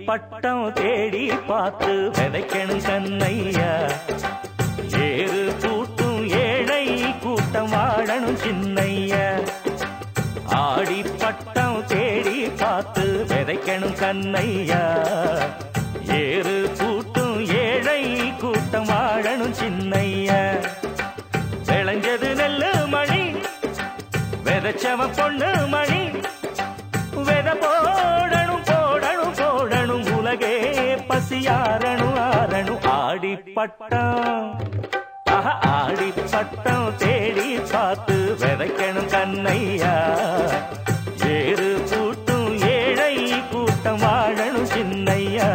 பட்டம் தேடி பார்த்து விதைக்கணும் கண்ணையா. ஏறு கூட்டும் ஏழை கூட்டம் வாழணும் சின்னையா. ஆடி பட்டம் தேடி பார்த்து விதைக்கணும் கண்ணையா. ஏறு கூட்டும் ஏழை கூட்டம் வாழணும் சின்னையா. விளைஞ்சது நெல்லு மணி விதைச்சவ பொண்ணு மணி. வித போடணும் போடணும் போடணும் உலகே பசியாரணும் ஆரணும். ஆடி பட்டம் ஆடி பட்டம் தேடி பார்த்து விதைக்கணும் கண்ணையா. ஏறு கூட்டும் ஏழை கூட்டம் வாழணும் சின்னையா.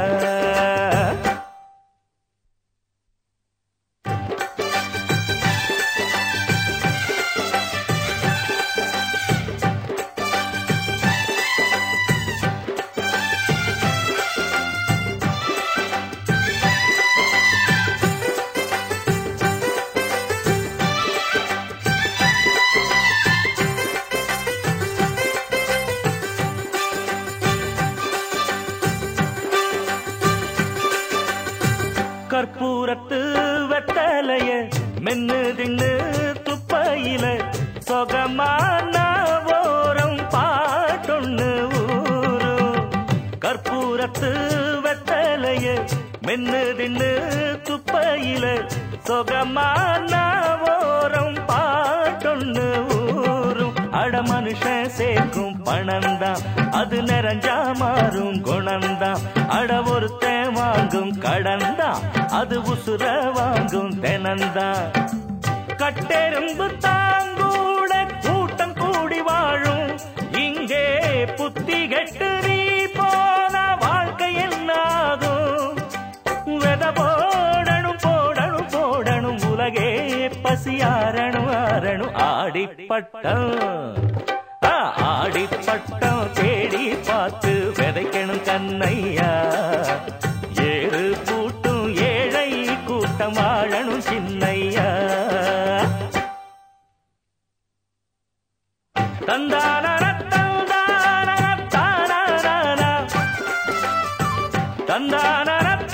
கற்பூரத்து வெத்தலைய மென்னு தின்னு துப்பையில சொகமான ஓரம் பாட்டொன்னு ஊரும். கற்பூரத்து வெத்தலைய மென்னு தின்னு துப்பையில சொகமான ஓரம் பாட்டொன்னு ஊரும். அட மனுஷன் சேர்க்கும் பணந்தான் அது நிறைஞ்சா மாறும் குணந்தான். அட ஒருத்தன் வாங்கும் கடந்தான் அது உசுர வாங்கும் தெனந்தான். கட்டெரும்பு தாங்கூட கூட்டம் கூடி வாழும் இங்கே. புத்தி கெட்டு நீ போன வாழ்க்கை என்னாகும். வெத போடணும் போடணும் போடணும் உலகே பசியாரணும் ஆரணும். ஆடி பட்டம் ஆடி பட்டம் தேடி பார்த்து விதைக்கணும் கண்ணையா. ஏறு கூட்டும் ஏழை கூட்டம் வாழணும் சின்னையா. தந்தான தந்தான தானா தந்தான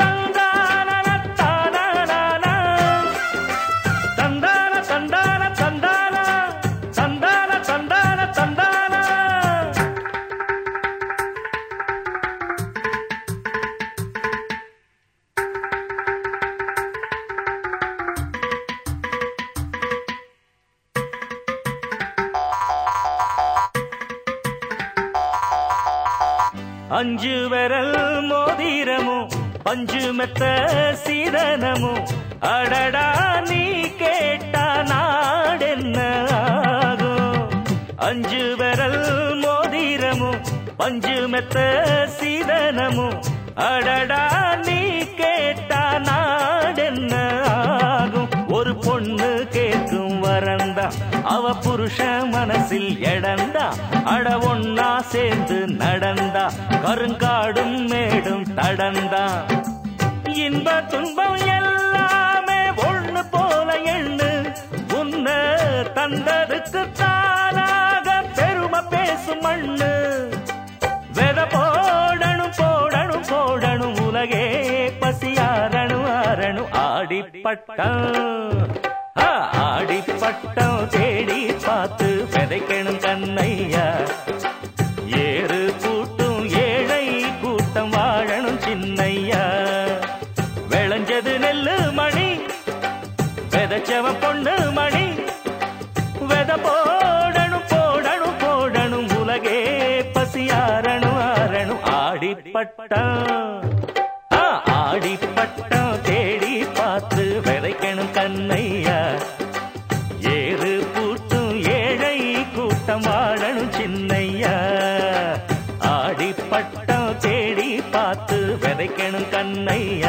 அஞ்சு விரல் மோதிரமும் பஞ்சு மெத்த சீதனமும். அடடா நீ கேட்டா நாடென்ன ஆகும். அஞ்சு விரல் மோதிரமும் பஞ்சு மெத்த சீதனமும். அடடா நீ கேட்டா நாடென்ன ஆகும். ஒரு பொண்ணு கேட்கும் வரந்தா அவ புருஷ மனசில் எடந்தா. அட ஒன்னா சேர்ந்து நடந்தா கருங்காடும் மேடும் தடந்தா. இன்ப துன்பம் எல்லாமே ஒண்ணு போல எண்ணு. உன்ன தந்ததுக்கு தானாக பெருமை பேசும் மண்ணு. வெத போடணும் போடணும் போடணும் உலகே பசியாரணும் ஆரணும். ஆடி பட்டம் ஆடி பட்டம் தேடி பார்த்து விதைக்கணும் கண்ணையா. ஏறு கூட்டும் ஏழை கூட்டம் வாழணும் சின்னையா. விளைஞ்சது நெல்லு மணி விதைச்சவ பொண்ணு மணி. வெத போடணும் போடணும் போடணும் உலகே பசியாரணும் ஆரணும். ஆடி பட்டம் ஆடி பட்டம் தேடி பார்த்து விதைக்கணும் கண்ணையா. ஏறு கூட்டும் ஏழை கூட்டம் வாழணும் சின்னையா. ஆடி பட்டம் தேடி பார்த்து விதைக்கணும் கண்ணையா.